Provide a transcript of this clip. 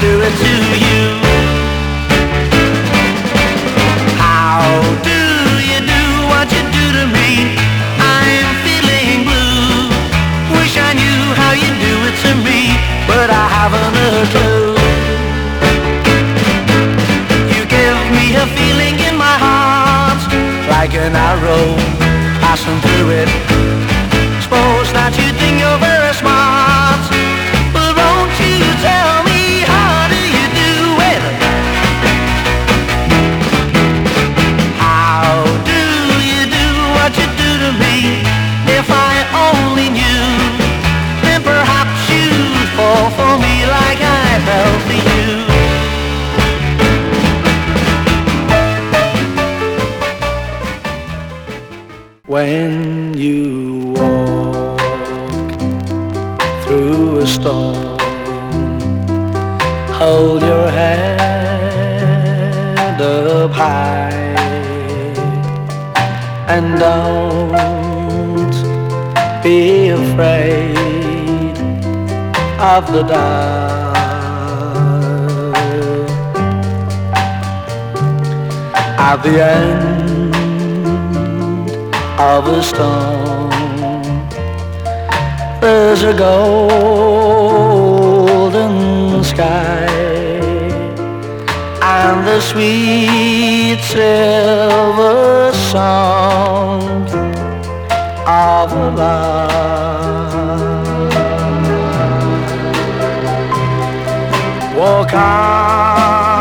do it to you. How do you do what you do to me? I'm feeling blue. Wish I knew how you do it to me, but I haven't a clue. You give me a feeling in my heart, like an arrow passing through it. Suppose that you think you're very smart, but won't you tell me, how do you do it? How do you do what you do to me? If I only knew, then perhaps you'd fall for me like I fell for you. When you walk through a storm, hold your head up high, and don't be afraid of the dark. At the end of a storm, there's a golden sky and the sweet silver sound of love. Walk on